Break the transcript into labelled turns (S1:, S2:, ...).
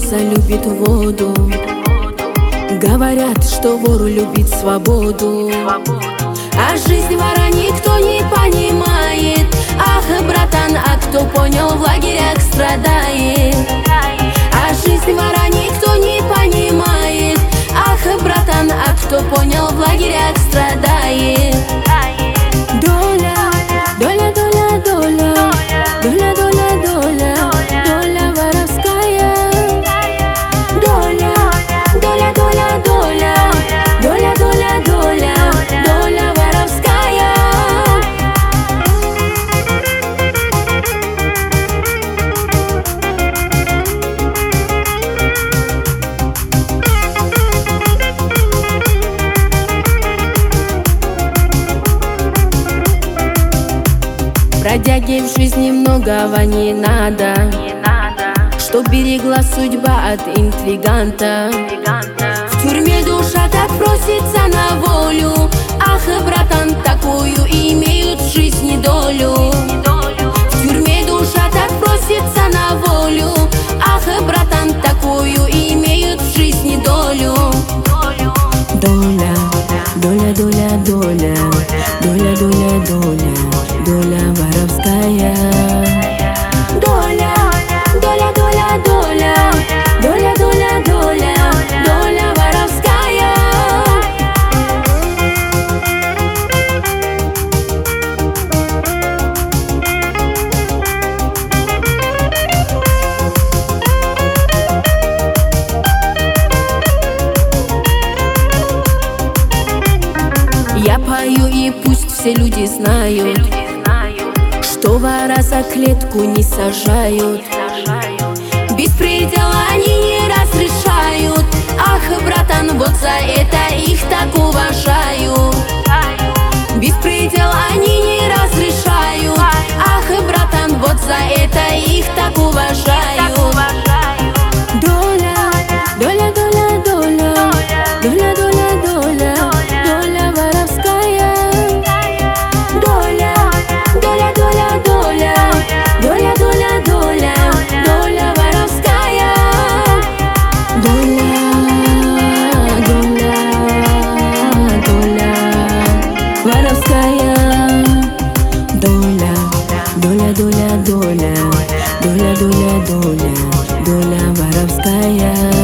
S1: роза любит воду. Говорят, что вор любит свободу. А жизнь вора никто не понимает. Ах, братан, а кто понял, в лагерях страдает. А жизнь вора никто не понимает. Ах, братан, а кто понял, в лагерях страдает. Доля, доля, доля, доля, доля, доля, доля, доля воровская. Доля, доля, доля, доля, доля, доля, доля, доля воровская. Бродяге в жизни многого не надо, чтоб берегла судьба от интриганта. В тюрьме душа так просится на волю. Ах, братан, такую имеют в жизни долю. В тюрьме душа так просится на волю. Ах, братан, такую имеют в жизни долю. Доля, доля, доля, доля, доля, доля, доля, доля воровская. Доля, доля, доля, доля, доля, доля, доля, доля воровская. Я пою, и пусть все люди знают, что вора за клетку не сажают. Беспредел они не разрешают. Ах, братан, вот за это их так уважают. Беспредел они не разрешают. Ах, братан, вот за это их так уважают. Доля, доля, доля, доля, доля, доля, доля, доля воровская. Доля, доля, доля, доля, доля, доля, доля, доля воровская. Доля, доля, доля воровская. Доля, доля, доля, доля, доля, доля, доля, доля воровская.